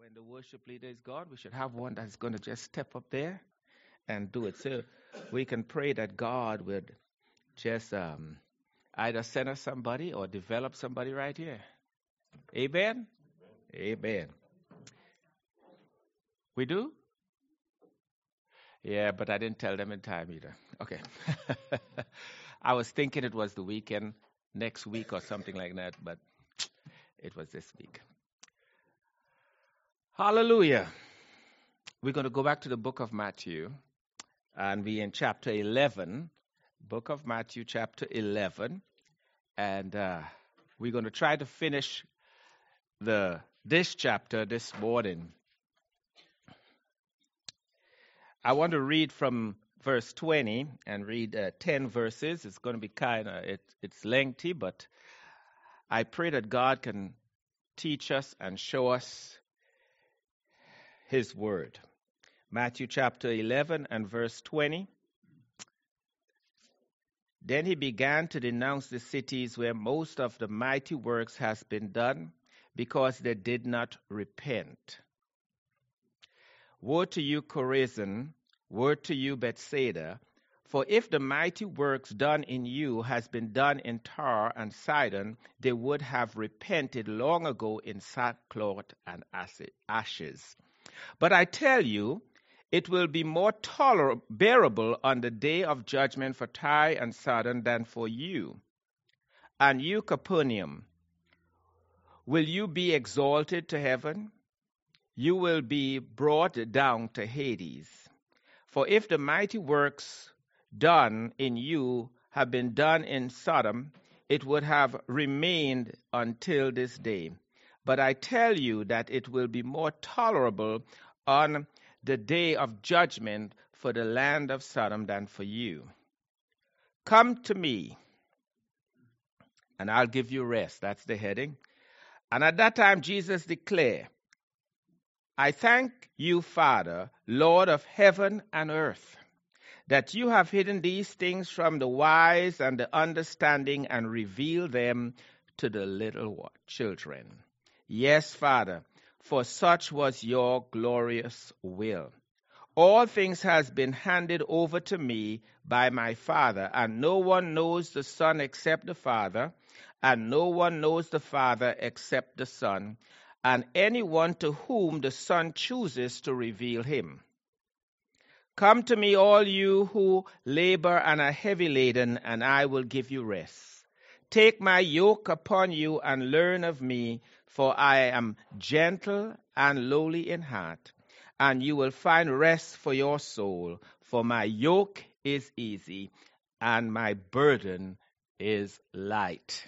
when the worship leader is gone, we should have one that's going to just step up there and do it. So we can pray that God would just either send us somebody or develop somebody right here. Amen? Amen. We do? Yeah, but I didn't tell them in time either. Okay. I was thinking it was the weekend, next week or something like that, but it was this week. Hallelujah. We're going to go back to the book of Matthew, and we're in chapter 11, book of Matthew, chapter 11, and we're going to try to finish this chapter this morning. I want to read from verse 20 and read 10 verses. It's going to be it's lengthy, but I pray that God can teach us and show us His word. Matthew chapter 11 and verse 20. Then he began to denounce the cities where most of the mighty works has been done, because they did not repent. Woe to you, Chorazin! Woe to you, Bethsaida! For if the mighty works done in you has been done in Tyre and Sidon, they would have repented long ago in sackcloth and ashes. But I tell you, it will be more bearable on the day of judgment for Tyre and Sidon than for you. And you, Capernaum, will you be exalted to heaven? You will be brought down to Hades. For if the mighty works done in you have been done in Sodom, it would have remained until this day. But I tell you that it will be more tolerable on the day of judgment for the land of Sodom than for you. Come to me, and I'll give you rest. That's the heading. And at that time Jesus declared, I thank you, Father, Lord of heaven and earth, that you have hidden these things from the wise and the understanding and revealed them to the little children. Yes, Father, for such was your glorious will. All things has been handed over to me by my Father, and no one knows the Son except the Father, and no one knows the Father except the Son, and anyone to whom the Son chooses to reveal him. Come to me, all you who labor and are heavy laden, and I will give you rest. Take my yoke upon you and learn of me, for I am gentle and lowly in heart, and you will find rest for your soul. For my yoke is easy, and my burden is light.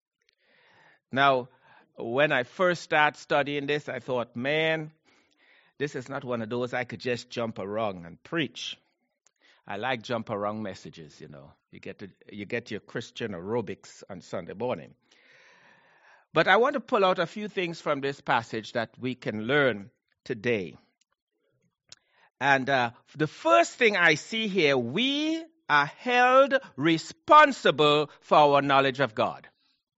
Now, when I first started studying this, I thought, man, this is not one of those I could just jump around and preach. I like jump around messages, you know. You get your Christian aerobics on Sunday morning. But I want to pull out a few things from this passage that we can learn today. And the first thing I see here, we are held responsible for our knowledge of God.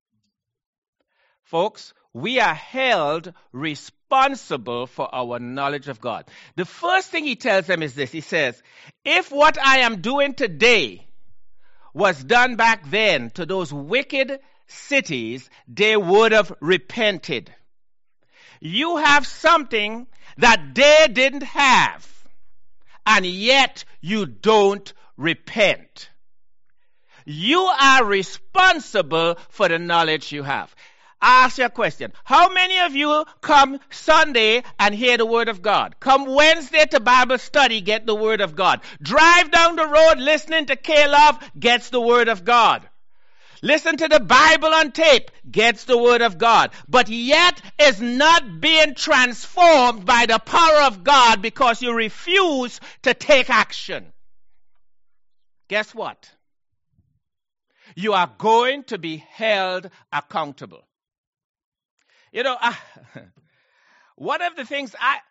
Folks, we are held responsible for our knowledge of God. The first thing he tells them is this. He says, if what I am doing today was done back then to those wicked cities, they would have repented. You have something that they didn't have, and yet you don't repent. You are responsible for the knowledge you have. I ask you a question. How many of you come Sunday and hear the word of God? Come Wednesday to Bible study, get the word of God. Drive down the road listening to K-Love, gets the word of God. Listen to the Bible on tape, gets the word of God. But yet is not being transformed by the power of God because you refuse to take action. Guess what? You are going to be held accountable. You know, one of the things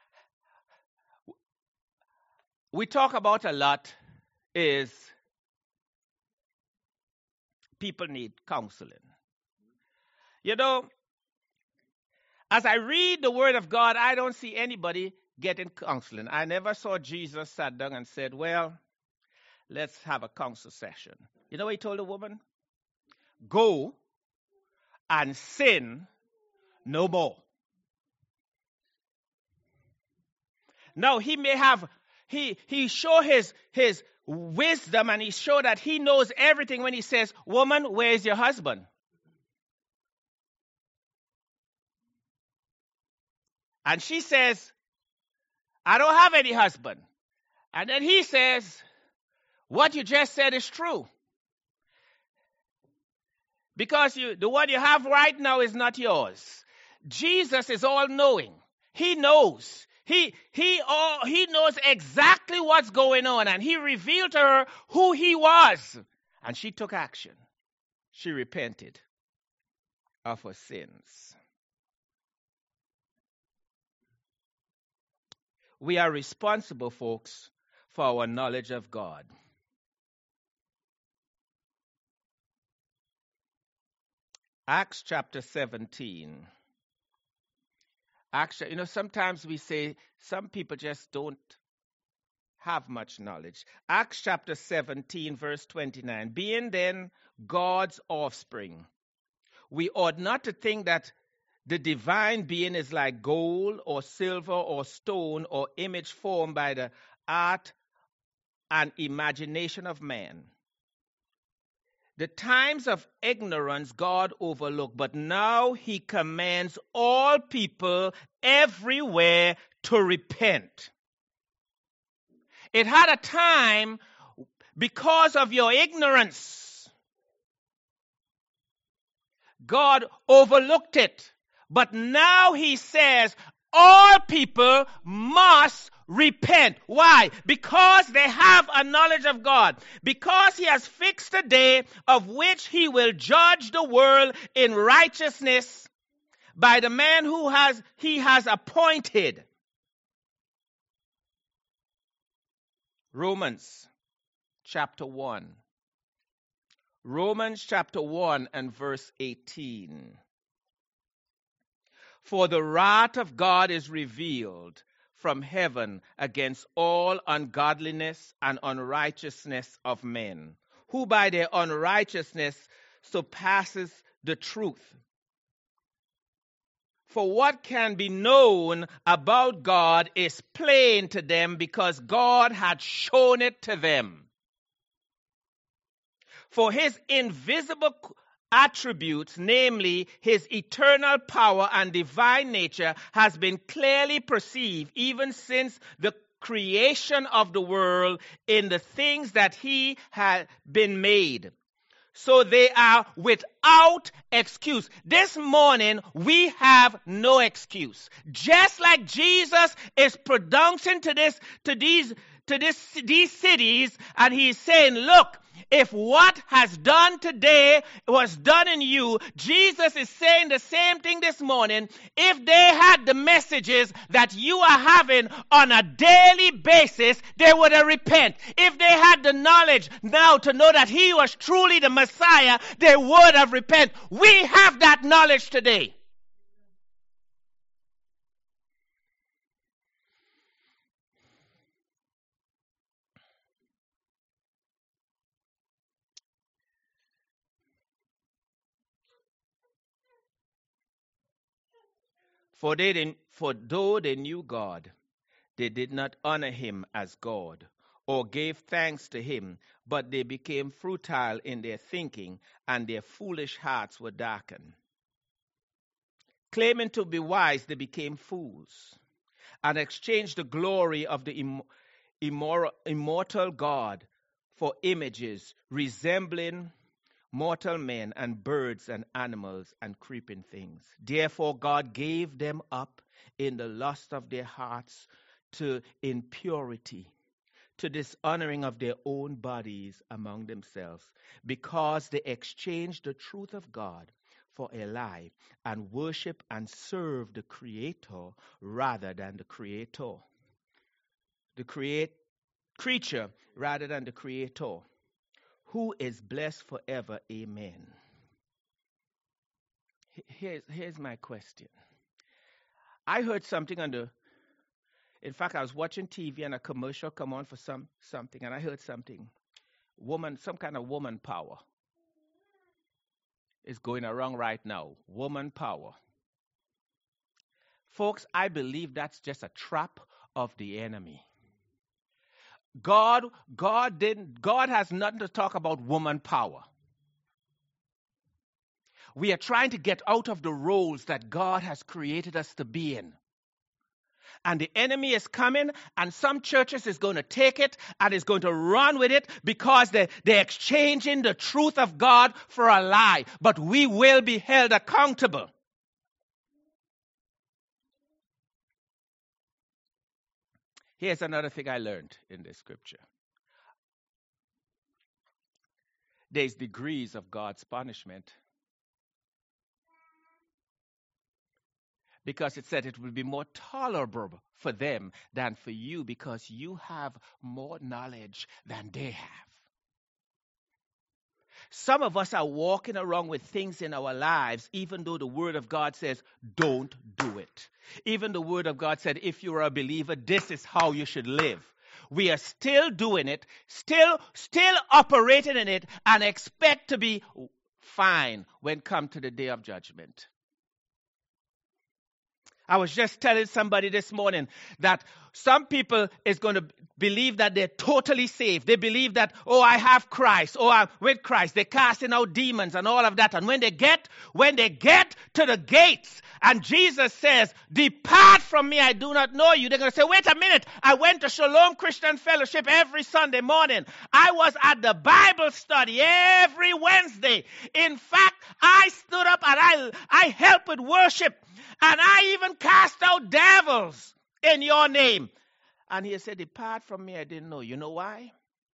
we talk about a lot is people need counseling. You know, As I read the Word of God, I don't see anybody getting counseling. I never saw Jesus sat down and said, well, let's have a counsel session. You know what he told the woman? Go and sin no more. Now, he may have, he show his wisdom, and he show that he knows everything when he says, woman, where is your husband? And she says, I don't have any husband. And then he says, what you just said is true. Because the one you have right now is not yours. Jesus is all-knowing. He knows. He knows exactly what's going on. And he revealed to her who he was. And she took action. She repented of her sins. We are responsible, folks, for our knowledge of God. Acts chapter 17. Actually, sometimes we say some people just don't have much knowledge. Acts chapter 17, verse 29. Being then God's offspring, we ought not to think that the divine being is like gold or silver or stone or image formed by the art and imagination of man. The times of ignorance God overlooked, but now he commands all people everywhere to repent. It had a time because of your ignorance. God overlooked it. But now he says all people must repent. Why? Because they have a knowledge of God. Because he has fixed a day of which he will judge the world in righteousness by the man who he has appointed. Romans chapter 1. Romans chapter 1 and verse 18. For the wrath of God is revealed from heaven against all ungodliness and unrighteousness of men, who by their unrighteousness surpasses the truth. For what can be known about God is plain to them because God had shown it to them. For his invisible attributes, namely his eternal power and divine nature, has been clearly perceived even since the creation of the world in the things that he had been made. So they are without excuse. This morning, we have no excuse. Just like Jesus is pronouncing to these cities, and he's saying, look, if what has done today was done in you, Jesus is saying the same thing this morning. If they had the messages that you are having on a daily basis, they would have repent. If they had the knowledge now to know that he was truly the Messiah, they would have repent. We have that knowledge today. For though they knew God, they did not honor him as God or gave thanks to him, but they became futile in their thinking, and their foolish hearts were darkened. Claiming to be wise, they became fools and exchanged the glory of the immortal God for images resembling mortal men and birds and animals and creeping things. Therefore God gave them up in the lust of their hearts to impurity, to dishonoring of their own bodies among themselves, because they exchanged the truth of God for a lie and worship and serve the Creator rather than the Creator. The creature rather than the Creator, who is blessed forever. Amen. Here's my question. I heard something in fact, I was watching TV and a commercial come on for something, and I heard something. Some kind of woman power is going around right now. Woman power. Folks, I believe that's just a trap of the enemy. God has nothing to talk about woman power. We are trying to get out of the roles that God has created us to be in. And the enemy is coming, and some churches is going to take it and is going to run with it because they're exchanging the truth of God for a lie. But we will be held accountable. Here's another thing I learned in this scripture. There's degrees of God's punishment. Because it said it will be more tolerable for them than for you because you have more knowledge than they have. Some of us are walking around with things in our lives, even though the Word of God says, don't do it. Even the Word of God said, if you're a believer, this is how you should live. We are still doing it, still operating in it, and expect to be fine when come to the day of judgment. I was just telling somebody this morning that some people is going to believe that they're totally saved. They believe that, I have Christ. I'm with Christ. They're casting out demons and all of that. And when they get to the gates and Jesus says, depart from me, I do not know you. They're going to say, wait a minute. I went to Shalom Christian Fellowship every Sunday morning. I was at the Bible study every Wednesday. In fact, I stood up and I helped with worship. And I even cast out devils in your name. And he said, depart from me, I didn't know. You know why?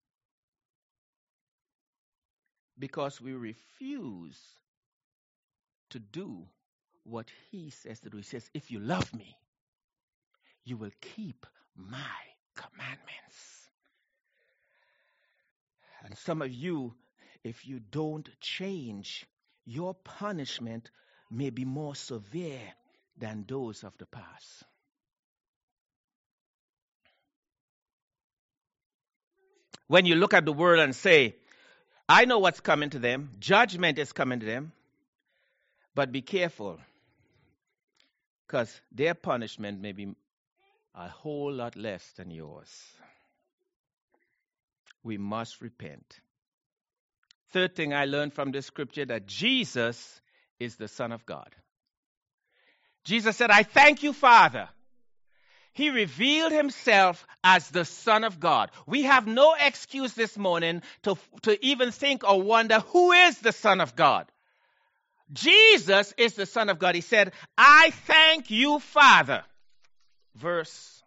Because we refuse to do what he says to do. He says, if you love me, you will keep my commandments. And some of you, if you don't change, your punishment may be more severe than those of the past. When you look at the world and say, I know what's coming to them, judgment is coming to them, but be careful, because their punishment may be a whole lot less than yours. We must repent. Third thing I learned from this scripture, that Jesus is the Son of God. Jesus said, I thank you, Father. He revealed himself as the Son of God. We have no excuse this morning to even think or wonder who is the Son of God. Jesus is the Son of God. He said, I thank you, Father. Verse,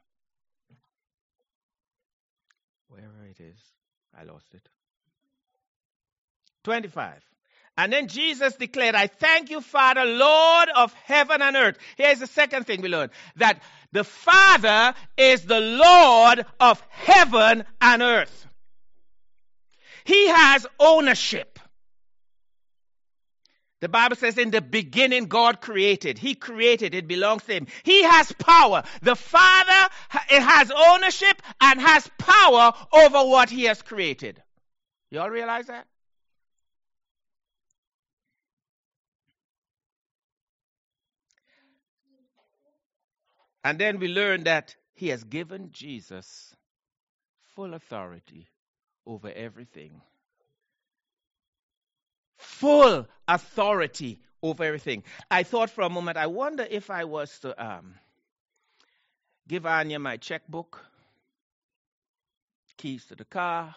wherever it is, I lost it. 25. And then Jesus declared, I thank you, Father, Lord of heaven and earth. Here's the second thing we learned, that the Father is the Lord of heaven and earth. He has ownership. The Bible says in the beginning God created. He created. It belongs to him. He has power. The Father has ownership and has power over what he has created. You all realize that? And then we learn that he has given Jesus full authority over everything. Full authority over everything. I thought for a moment, I wonder if I was to give Anya my checkbook, keys to the car,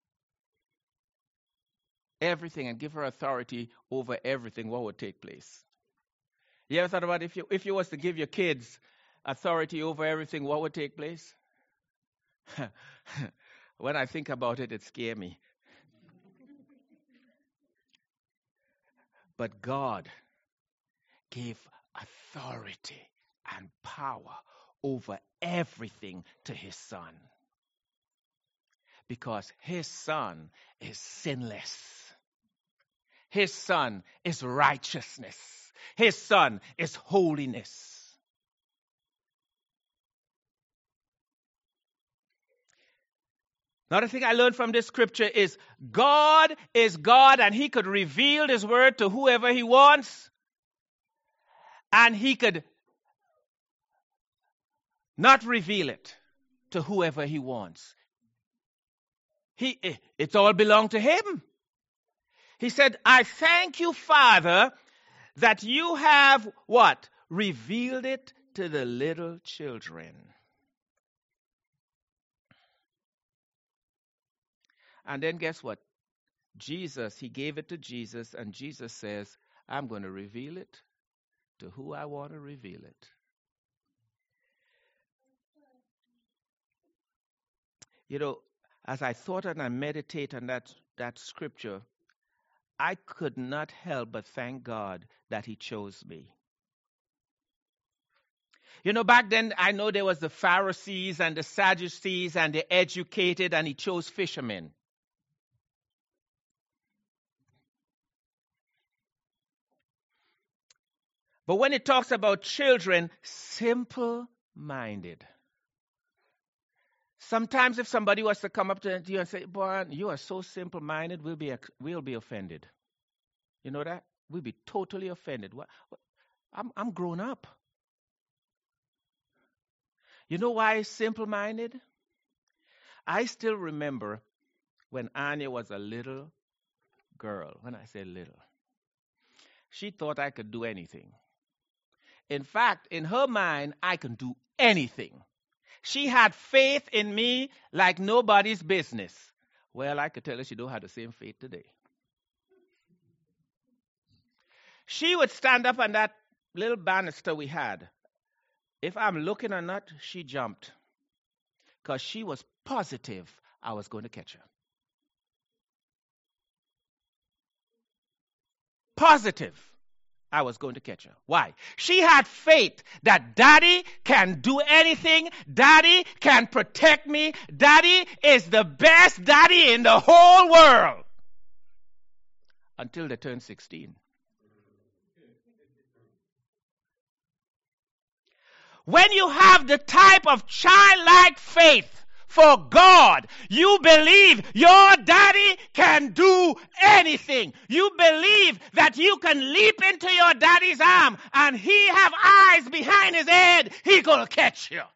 everything, and give her authority over everything, what would take place? You ever thought about if you was to give your kids authority over everything, what would take place? When I think about it, it scares me. But God gave authority and power over everything to his Son. Because his Son is sinless. His Son is righteousness. His Son is holiness. Another thing I learned from this scripture is God is God, and he could reveal his word to whoever he wants, and he could not reveal it to whoever he wants. It's all belonged to him. He said, I thank you, Father, that you have what? Revealed it to the little children. And then guess what? Jesus, he gave it to Jesus, and Jesus says, I'm going to reveal it to who I want to reveal it. You know, as I thought and I meditate on that scripture, I could not help but thank God that he chose me. You know, back then, I know there was the Pharisees and the Sadducees and the educated, and he chose fishermen. But when it talks about children, simple-minded. Sometimes if somebody was to come up to you and say, boy, you are so simple-minded, we'll be offended. You know that? We'll be totally offended. I'm grown up. You know why simple-minded? I still remember when Anya was a little girl. When I say little, she thought I could do anything. In fact, in her mind, I can do anything. She had faith in me like nobody's business. Well, I could tell her she don't have the same faith today. She would stand up on that little banister we had. If I'm looking or not, she jumped. Because she was positive I was going to catch her. Positive I was going to catch her. Why? She had faith that Daddy can do anything. Daddy can protect me. Daddy is the best daddy in the whole world. Until they turned 16. When you have the type of childlike faith for God, you believe your daddy can do anything. You believe that you can leap into your daddy's arm and he have eyes behind his head. He gonna catch you.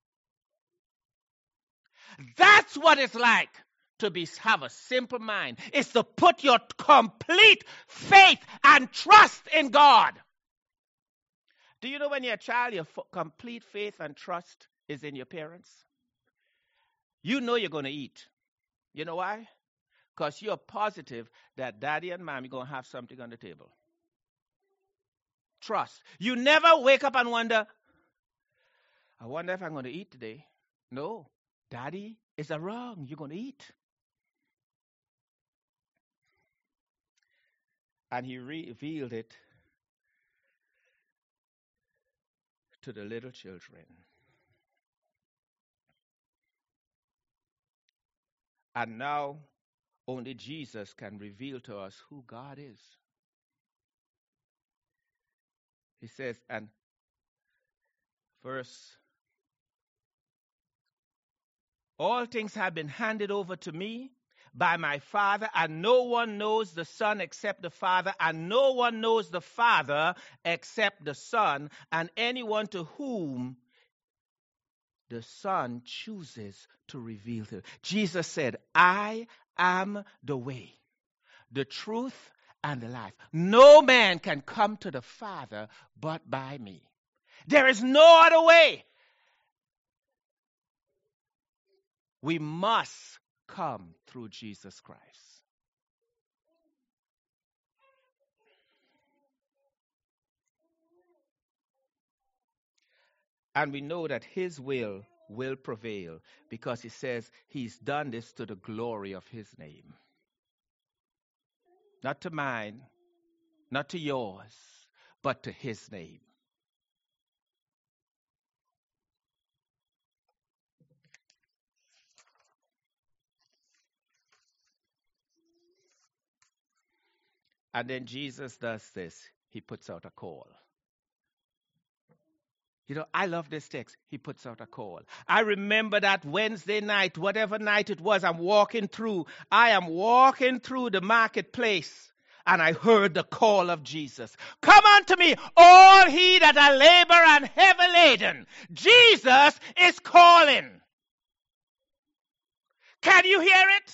That's what it's like to have a simple mind. It's to put your complete faith and trust in God. Do you know when you're a child, your complete faith and trust is in your parents? You know you're going to eat. You know why? Because you're positive that daddy and mommy are going to have something on the table. Trust. You never wake up and wonder, I wonder if I'm going to eat today. No. Daddy is around. You're going to eat. And he revealed it to the little children. And now, only Jesus can reveal to us who God is. He says, and verse, all things have been handed over to me by my Father, and no one knows the Son except the Father, and no one knows the Father except the Son, and anyone to whom the Son chooses to reveal to him. Jesus said, I am the way, the truth, and the life. No man can come to the Father but by me. There is no other way. We must come through Jesus Christ. And we know that his will prevail because he says he's done this to the glory of his name. Not to mine, not to yours, but to his name. And then Jesus does this. He puts out a call. You know, I love this text. He puts out a call. I remember that Wednesday night, whatever night it was, I am walking through the marketplace, and I heard the call of Jesus. Come unto me, all he that are labor and heavy laden. Jesus is calling. Can you hear it?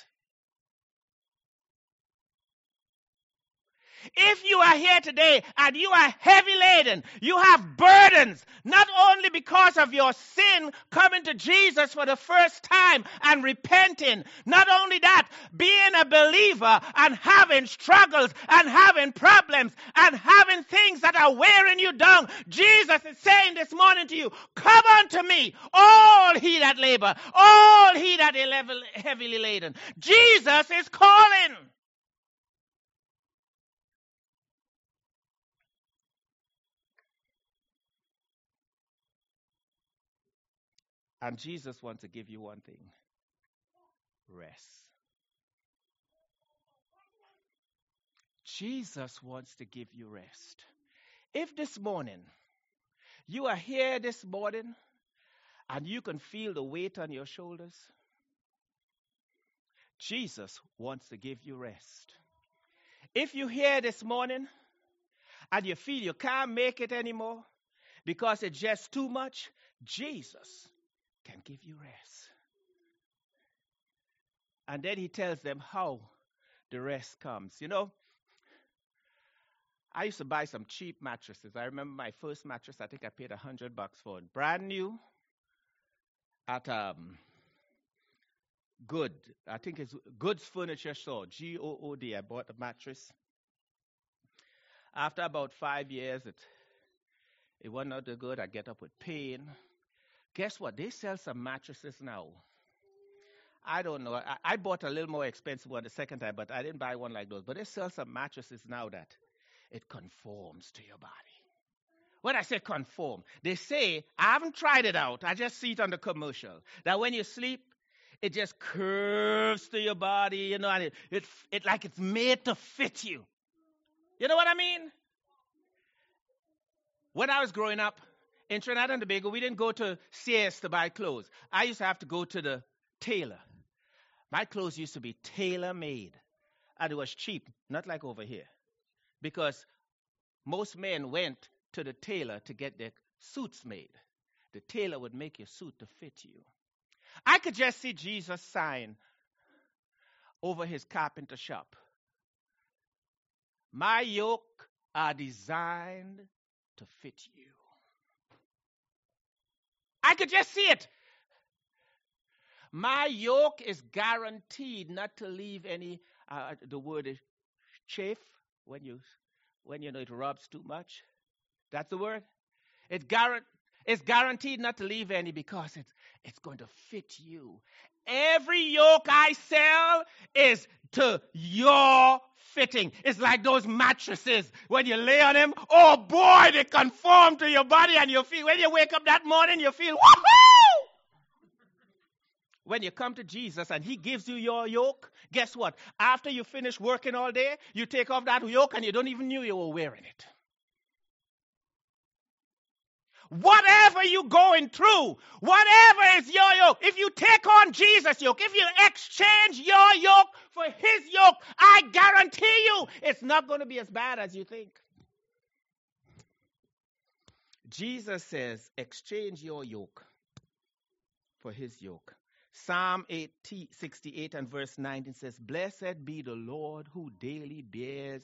If you are here today and you are heavy laden, you have burdens, not only because of your sin coming to Jesus for the first time and repenting, not only that, being a believer and having struggles and having problems and having things that are wearing you down. Jesus is saying this morning to you, come unto me, all he that labor, all he that is heavily laden. Jesus is calling. And Jesus wants to give you one thing: rest. Jesus wants to give you rest. If this morning you are here this morning and you can feel the weight on your shoulders, Jesus wants to give you rest. If you're here this morning and you feel you can't make it anymore because it's just too much, Jesus can give you rest. And then he tells them how the rest comes. You know, I used to buy some cheap mattresses. I remember my first mattress, I think I paid $100 for it. Brand new at Good. I think it's Goods Furniture Store, G-O-O-D. I bought the mattress. After about 5 years, it wasn't out good. I get up with pain. Guess what? They sell some mattresses now. I don't know. I bought a little more expensive one the second time, but I didn't buy one like those. But they sell some mattresses now that it conforms to your body. When I say conform, they say, I haven't tried it out. I just see it on the commercial, that when you sleep, it just curves to your body, you know, and it like it's made to fit you. You know what I mean? When I was growing up in Trinidad and Tobago, we didn't go to Sears to buy clothes. I used to have to go to the tailor. My clothes used to be tailor-made, and it was cheap, not like over here, because most men went to the tailor to get their suits made. The tailor would make your suit to fit you. I could just see Jesus' sign over his carpenter shop. My yoke are designed to fit you. I could just see it. My yoke is guaranteed not to leave any, the word is chafe, when you know it rubs too much. That's the word. It's guaranteed not to leave any because it's going to fit you. Every yoke I sell is to your fitting. It's like those mattresses. When you lay on them, oh boy, they conform to your body, and you feel, when you wake up that morning, you feel, woohoo! When you come to Jesus and he gives you your yoke, guess what? After you finish working all day, you take off that yoke and you don't even know you were wearing it. Whatever you're going through, whatever is your yoke, if you take on Jesus' yoke, if you exchange your yoke for his yoke, I guarantee you it's not going to be as bad as you think. Jesus says, exchange your yoke for his yoke. Psalm 68 and verse 19 says, blessed be the Lord who daily bears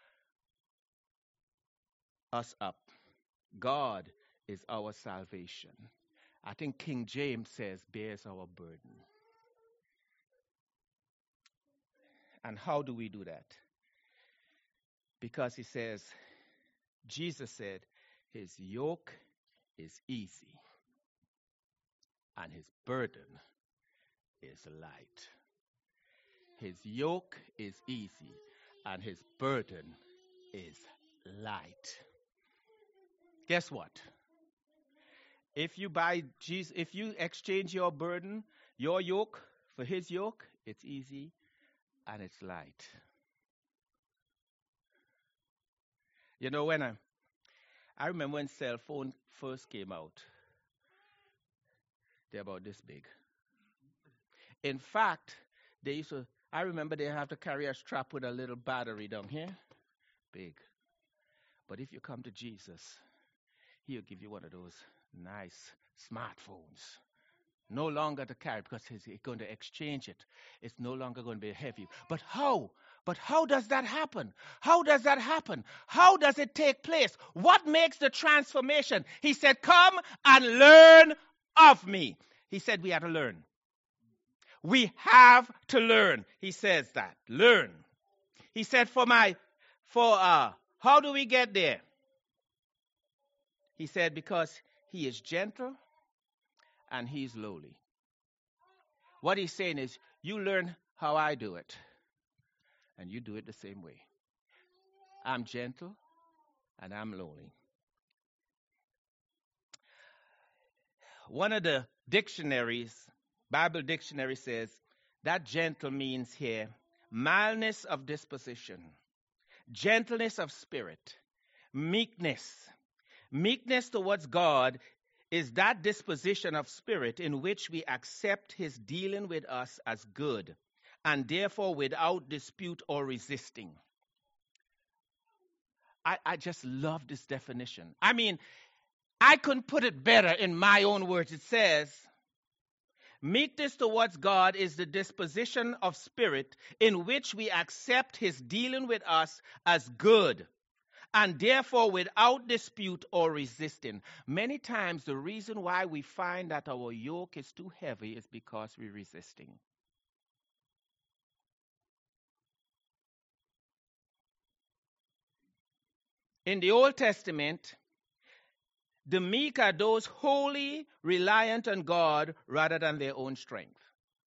us up. God is our salvation. I think King James says, bears our burden. And how do we do that? Because he says, Jesus said, his yoke is easy and his burden is light. His yoke is easy and his burden is light. Guess what? If you buy Jesus, if you exchange your burden, your yoke for his yoke, it's easy and it's light. You know, when I remember when cell phone first came out. They're about this big. In fact, I remember they have to carry a strap with a little battery down here. Big. But if you come to Jesus, he'll give you one of those nice smartphones. No longer to carry because he's going to exchange it. It's no longer going to be heavy. But how? But how does that happen? How does that happen? How does it take place? What makes the transformation? He said, come and learn of me. He said we have to learn. We have to learn. He says that. Learn. He said, how do we get there? He said, because he is gentle and he's lowly. What he's saying is, you learn how I do it, and you do it the same way. I'm gentle and I'm lowly. One of the dictionaries, Bible dictionary says, that gentle means here mildness of disposition, gentleness of spirit, meekness. Meekness towards God is that disposition of spirit in which we accept his dealing with us as good, and therefore without dispute or resisting. I just love this definition. I mean, I couldn't put it better in my own words. It says, meekness towards God is the disposition of spirit in which we accept his dealing with us as good, and therefore without dispute or resisting. Many times the reason why we find that our yoke is too heavy is because we're resisting. In the Old Testament, the meek are those wholly reliant on God rather than their own strength.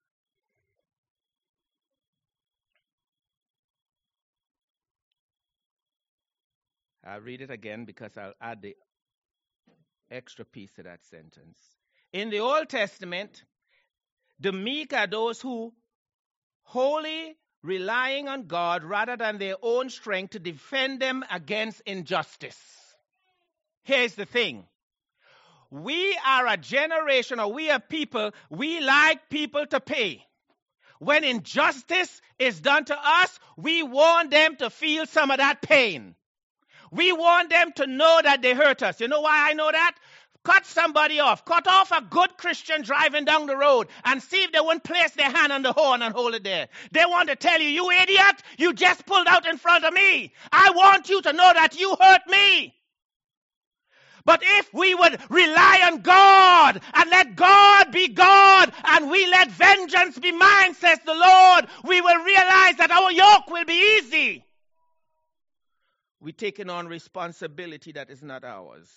I'll read it again because I'll add the extra piece to that sentence. In the Old Testament, the meek are those who wholly relying on God rather than their own strength to defend them against injustice. Here's the thing. We are a generation, or we are people, we like people to pay. When injustice is done to us, we want them to feel some of that pain. We want them to know that they hurt us. You know why I know that? Cut somebody off. Cut off a good Christian driving down the road and see if they won't place their hand on the horn and hold it there. They want to tell you, you idiot, you just pulled out in front of me. I want you to know that you hurt me. But if we would rely on God and let God be God and we let vengeance be mine, says the Lord, we will realize that our yoke will be easy. We're taking on responsibility that is not ours.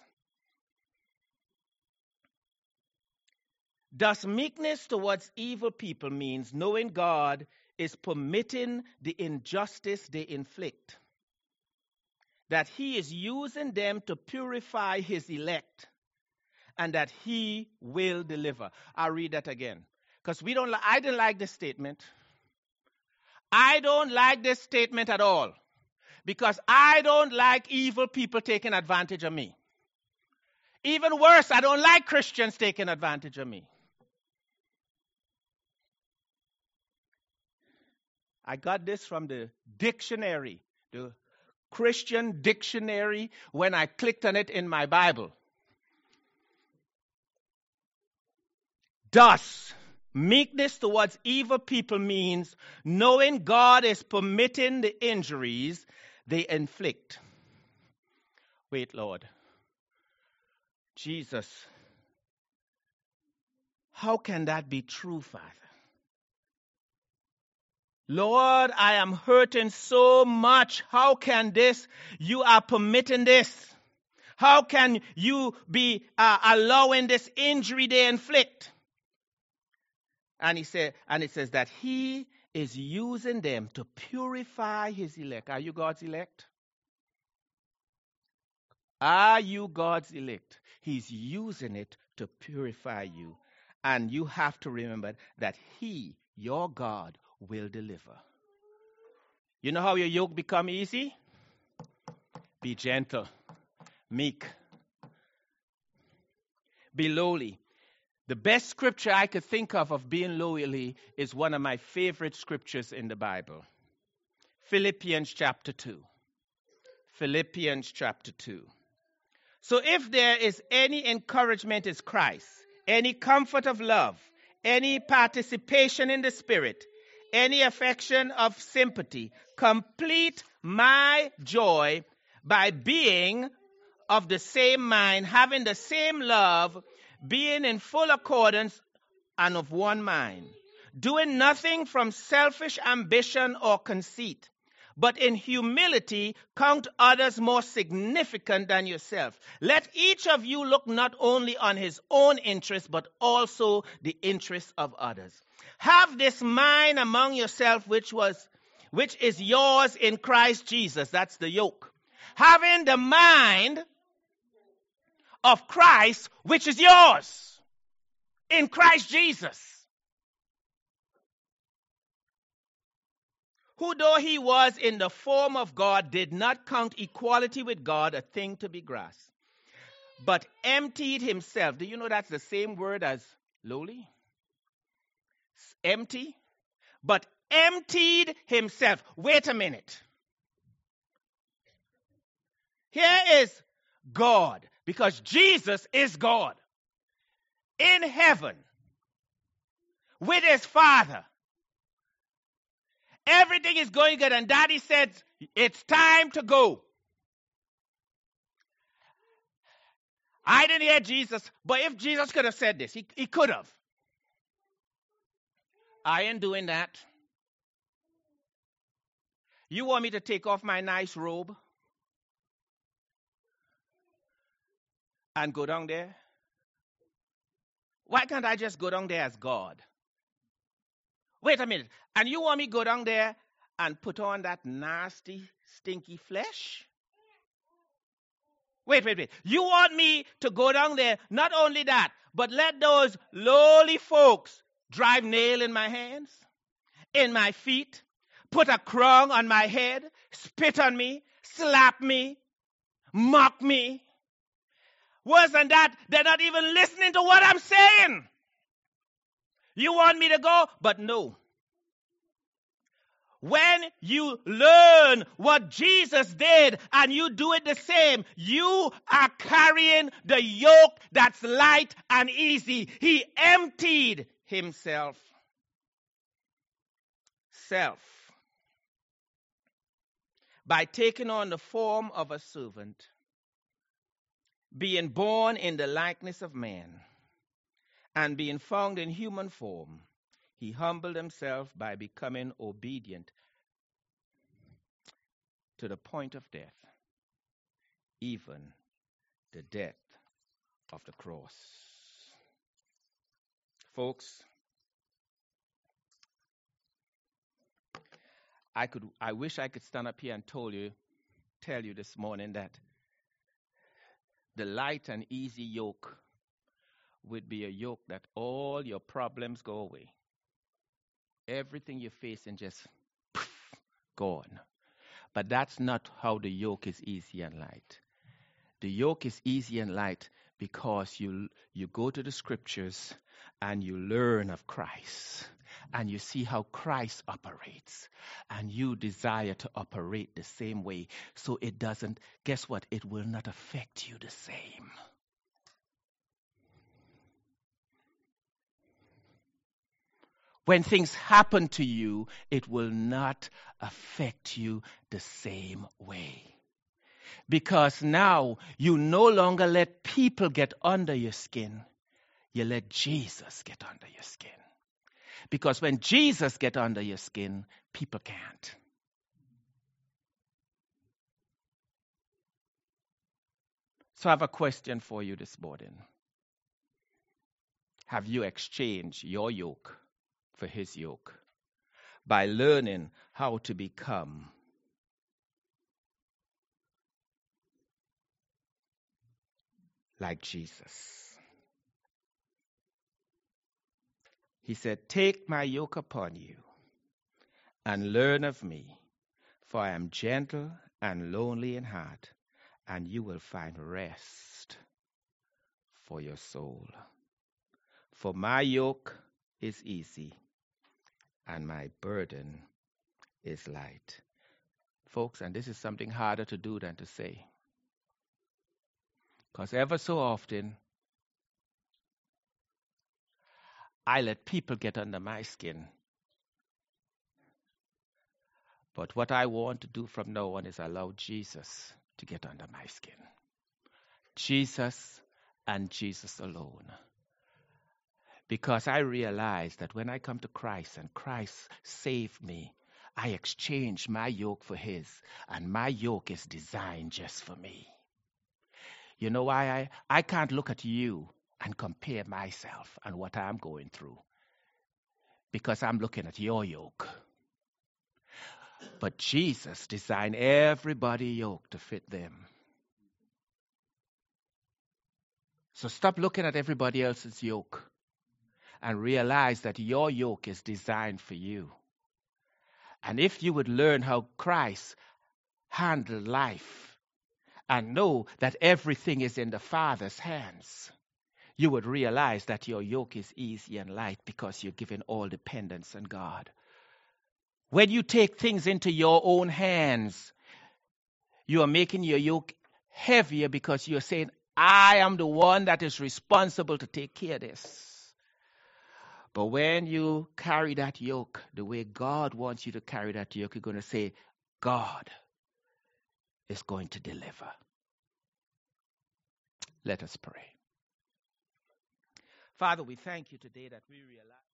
Thus, meekness towards evil people means knowing God is permitting the injustice they inflict, that he is using them to purify his elect, and that he will deliver. I'll read that again, because I didn't like this statement. I don't like this statement at all, because I don't like evil people taking advantage of me. Even worse, I don't like Christians taking advantage of me. I got this from the dictionary, the Christian dictionary, when I clicked on it in my Bible. Thus, meekness towards evil people means knowing God is permitting the injuries they inflict. Wait, Lord. Jesus, how can that be true, Father? Lord, I am hurting so much. How can you are permitting this? How can you be allowing this injury they inflict? And it says that he is using them to purify his elect. Are you God's elect? Are you God's elect? He's using it to purify you. And you have to remember that he, your God, will deliver. You know how your yoke become easy? Be gentle. meek. Be lowly. The best scripture I could think of being lowly is one of my favorite scriptures in the Bible. Philippians chapter 2. Philippians chapter 2. So if there is any encouragement in Christ, any comfort of love, any participation in the Spirit, any affection of sympathy, complete my joy by being of the same mind, having the same love, being in full accordance and of one mind, doing nothing from selfish ambition or conceit, but in humility count others more significant than yourself. Let each of you look not only on his own interest, but also the interests of others. Have this mind among yourself, which is yours in Christ Jesus. That's the yoke. Having the mind of Christ, which is yours in Christ Jesus, who though he was in the form of God, did not count equality with God a thing to be grasped, but emptied himself. Do you know that's the same word as lowly? Empty. But emptied himself. Wait a minute. Here is God, because Jesus is God in heaven with his Father. Everything is going good, and Daddy said, it's time to go. I didn't hear Jesus, but if Jesus could have said this, he could have. I ain't doing that. You want me to take off my nice robe and go down there? Why can't I just go down there as God? Wait a minute. And you want me to go down there and put on that nasty, stinky flesh? Wait. You want me to go down there, not only that, but let those lowly folks drive nail in my hands, in my feet, put a crown on my head, spit on me, slap me, mock me. Worse than that, they're not even listening to what I'm saying. You want me to go? But no. When you learn what Jesus did and you do it the same, you are carrying the yoke that's light and easy. He emptied himself. Self. By taking on the form of a servant, being born in the likeness of man, and being found in human form, he humbled himself by becoming obedient to the point of death, even the death of the cross. Folks, I wish I could stand up here and tell you this morning that the light and easy yoke would be a yoke that all your problems go away. Everything you're facing just gone. But that's not how the yoke is easy and light. The yoke is easy and light because you go to the scriptures and you learn of Christ. And you see how Christ operates. And you desire to operate the same way. So it doesn't, guess what? It will not affect you the same. When things happen to you, it will not affect you the same way. Because now you no longer let people get under your skin. You let Jesus get under your skin. Because when Jesus gets under your skin, people can't. So I have a question for you this morning. Have you exchanged your yoke for his yoke by learning how to become like Jesus? He said, "Take my yoke upon you and learn of me, for I am gentle and lowly in heart, and you will find rest for your soul. For my yoke is easy and my burden is light. Folks, and this is something harder to do than to say. Because ever so often, I let people get under my skin. But what I want to do from now on is allow Jesus to get under my skin. Jesus and Jesus alone. Because I realize that when I come to Christ and Christ saved me, I exchange my yoke for his, and my yoke is designed just for me. You know why I can't look at you and compare myself and what I'm going through, because I'm looking at your yoke. But Jesus designed everybody's yoke to fit them. So stop looking at everybody else's yoke and realize that your yoke is designed for you. And if you would learn how Christ handled life and know that everything is in the Father's hands, you would realize that your yoke is easy and light because you're giving all dependence on God. When you take things into your own hands, you are making your yoke heavier because you're saying, I am the one that is responsible to take care of this. But when you carry that yoke the way God wants you to carry that yoke, you're going to say, God is going to deliver. Let us pray. Father, we thank you today that we realize